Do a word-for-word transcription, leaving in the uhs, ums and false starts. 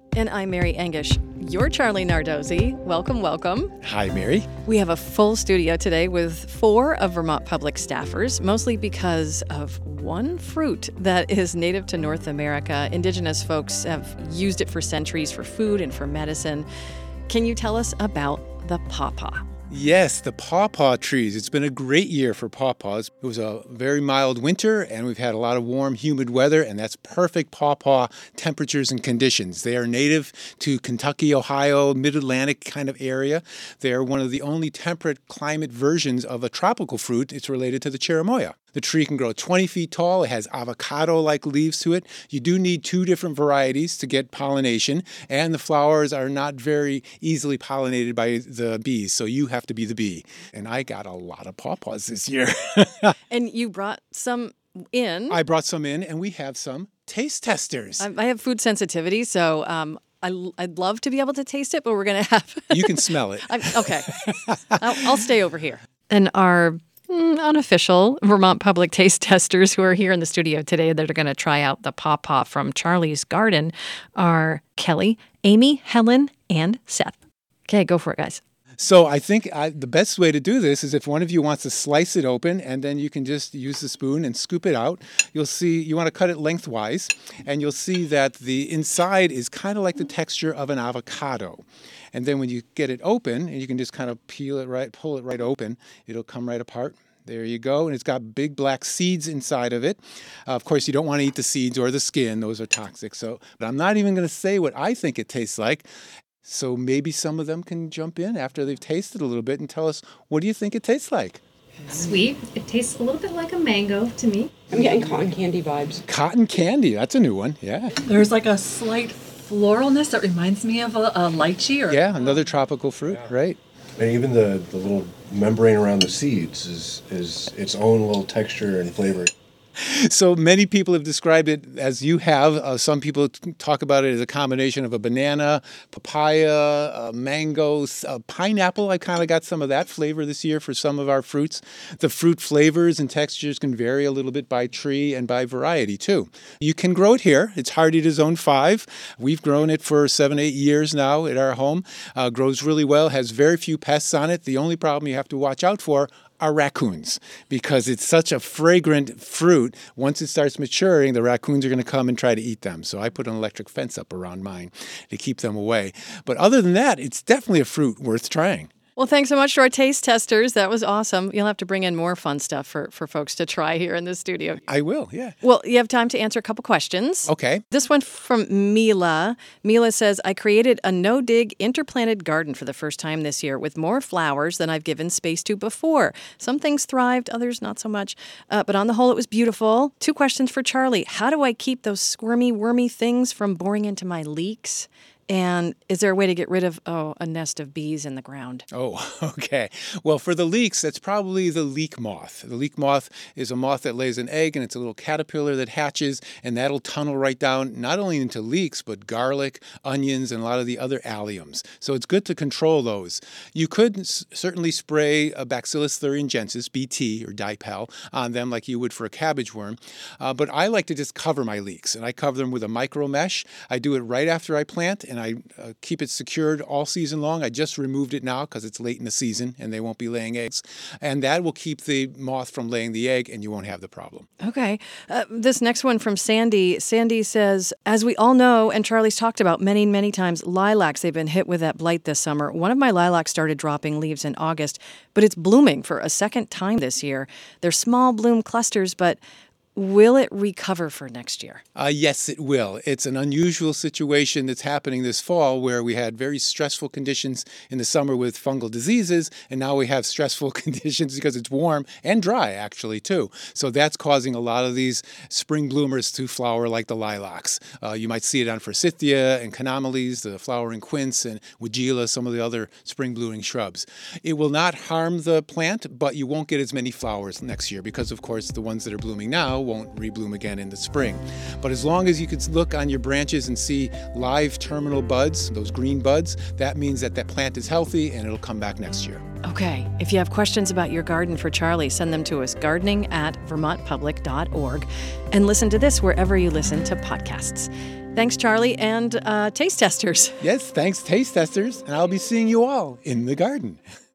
And I'm Mary Engish. You're Charlie Nardozzi. Welcome, welcome. Hi, Mary. We have a full studio today with four of Vermont Public staffers, mostly because of one fruit that is native to North America. Indigenous folks have used it for centuries for food and for medicine. Can you tell us about the pawpaw? Yes, the pawpaw trees. It's been a great year for pawpaws. It was a very mild winter, and we've had a lot of warm, humid weather, and that's perfect pawpaw temperatures and conditions. They are native to Kentucky, Ohio, mid-Atlantic kind of area. They are one of the only temperate climate versions of a tropical fruit. It's related to the cherimoya. The tree can grow twenty feet tall. It has avocado-like leaves to it. You do need two different varieties to get pollination, and the flowers are not very easily pollinated by the bees, so you have to be the bee. And I got a lot of pawpaws this year. And you brought some in. I brought some in, and we have some taste testers. I, I have food sensitivity, so um, I, I'd love to be able to taste it, but we're going to have... You can smell it. I'm, okay. I'll, I'll stay over here. And our... unofficial Vermont Public taste testers who are here in the studio today that are going to try out the pawpaw from Charlie's garden are Kelly, Amy, Helen, and Seth. Okay, go for it, guys. So I think I, the best way to do this is if one of you wants to slice it open, and then you can just use the spoon and scoop it out. You'll see, you want to cut it lengthwise, and you'll see that the inside is kind of like the texture of an avocado. And then when you get it open, and you can just kind of peel it right, pull it right open, it'll come right apart. There you go. And it's got big black seeds inside of it. Uh, of course, you don't want to eat the seeds or the skin. Those are toxic. So, but I'm not even going to say what I think it tastes like. So maybe some of them can jump in after they've tasted a little bit and tell us, what do you think it tastes like? Sweet. It tastes a little bit like a mango to me. I'm getting cotton candy vibes. Cotton candy. That's a new one. Yeah. There's like a slight floralness that reminds me of a, a lychee. Or yeah, another tropical fruit, yeah. Right. And even the, the little membrane around the seeds is, is its own little texture and flavor. So many people have described it as you have. Uh, some people t- talk about it as a combination of a banana, papaya, uh, mango, uh, pineapple. I kind of got some of that flavor this year for some of our fruits. The fruit flavors and textures can vary a little bit by tree and by variety too. You can grow it here. It's Hardita Zone five. We've grown it for seven, eight years now at our home. Uh, grows really well, has very few pests on it. The only problem you have to watch out for are raccoons, because it's such a fragrant fruit. Once it starts maturing, the raccoons are going to come and try to eat them. So I put an electric fence up around mine to keep them away. But other than that, it's definitely a fruit worth trying. Well, thanks so much to our taste testers. That was awesome. You'll have to bring in more fun stuff for, for folks to try here in the studio. I will, yeah. Well, you have time to answer a couple questions. Okay. This one from Mila. Mila says, I created a no-dig interplanted garden for the first time this year with more flowers than I've given space to before. Some things thrived, others not so much. Uh, but on the whole, it was beautiful. Two questions for Charlie. How do I keep those squirmy, wormy things from boring into my leeks? And is there a way to get rid of, oh, a nest of bees in the ground? Oh, okay. Well, for the leeks, that's probably the leek moth. The leek moth is a moth that lays an egg, and it's a little caterpillar that hatches, and that'll tunnel right down not only into leeks, but garlic, onions, and a lot of the other alliums. So it's good to control those. You could s- certainly spray a Bacillus thuringiensis, B T, or Dipel, on them like you would for a cabbage worm. Uh, but I like to just cover my leeks, and I cover them with a micro mesh. I do it right after I plant, and I uh, keep it secured all season long. I just removed it now because it's late in the season and they won't be laying eggs. And that will keep the moth from laying the egg, and you won't have the problem. Okay. Uh, this next one from Sandy. Sandy says, as we all know, and Charlie's talked about many, many times, lilacs, they've been hit with that blight this summer. One of my lilacs started dropping leaves in August, but it's blooming for a second time this year. They're small bloom clusters, but will it recover for next year? Uh, yes, it will. It's an unusual situation that's happening this fall where we had very stressful conditions in the summer with fungal diseases, and now we have stressful conditions because it's warm and dry, actually, too. So that's causing a lot of these spring bloomers to flower like the lilacs. Uh, you might see it on forsythia and canomeles, the flowering quince, and weigela, some of the other spring blooming shrubs. It will not harm the plant, but you won't get as many flowers next year because, of course, the ones that are blooming now won't rebloom again in the spring. But as long as you could look on your branches and see live terminal buds, those green buds, that means that that plant is healthy and it'll come back next year. Okay. If you have questions about your garden for Charlie, send them to us, gardening at vermont public dot org, and listen to this wherever you listen to podcasts. Thanks, Charlie, and uh, taste testers. Yes, thanks, taste testers, and I'll be seeing you all in the garden.